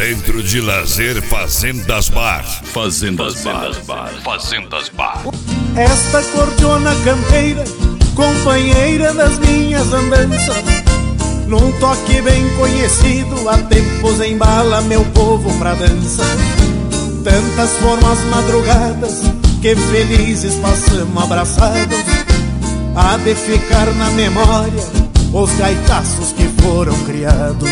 Centro de Lazer Fazendas Bar. Fazendas Bar. Fazendas Bar. Esta cordiona campeira, companheira das minhas andanças, num toque bem conhecido, há tempos embala meu povo pra dança. Tantas foram as madrugadas que felizes passamos abraçados, há de ficar na memória os gaitaços que foram criados.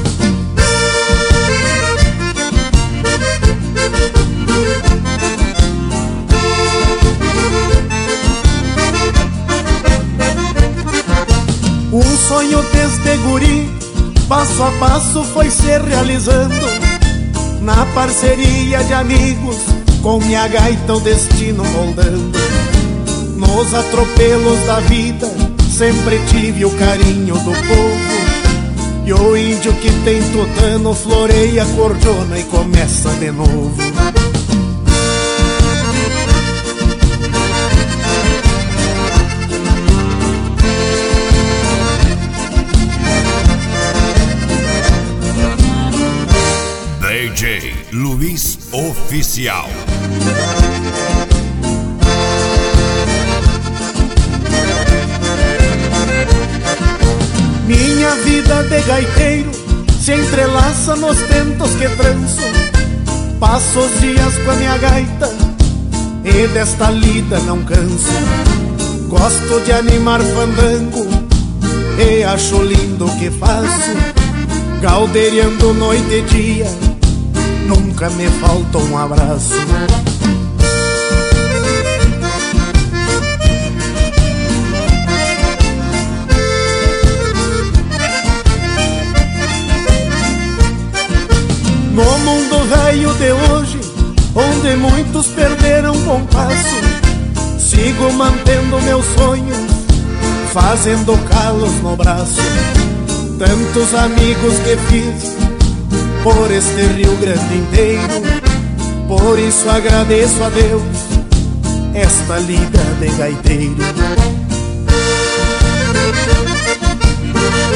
Um sonho desde guri, passo a passo foi se realizando, na parceria de amigos, com minha gaita o destino moldando. Nos atropelos da vida, sempre tive o carinho do povo, e o índio que tem tutano floreia a cordiona e começa de novo. DJ Luiz Oficial. Minha vida de gaiteiro se entrelaça nos tentos que tranço. Passo os dias com a minha gaita e desta lida não canso. Gosto de animar fandango e acho lindo o que faço. Galdeirando noite e dia, nunca me falta um abraço. No mundo velho de hoje, onde muitos perderam bom passo, sigo mantendo meus sonhos, fazendo calos no braço. Tantos amigos que fiz por este Rio Grande inteiro, por isso agradeço a Deus esta lida de gaiteiro.